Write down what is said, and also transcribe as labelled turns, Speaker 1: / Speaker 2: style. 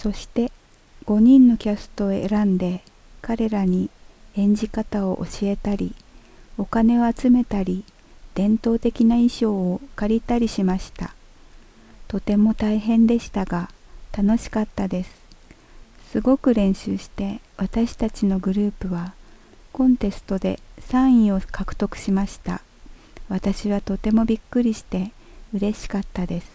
Speaker 1: そして5人のキャストを選んで彼らに演じ方を教えたり、お金を集めたり、伝統的な衣装を借りたりしました。とても大変でしたが楽しかったです。すごく練習して私たちのグループはコンテストで3位を獲得しました。私はとてもびっくりして嬉しかったです。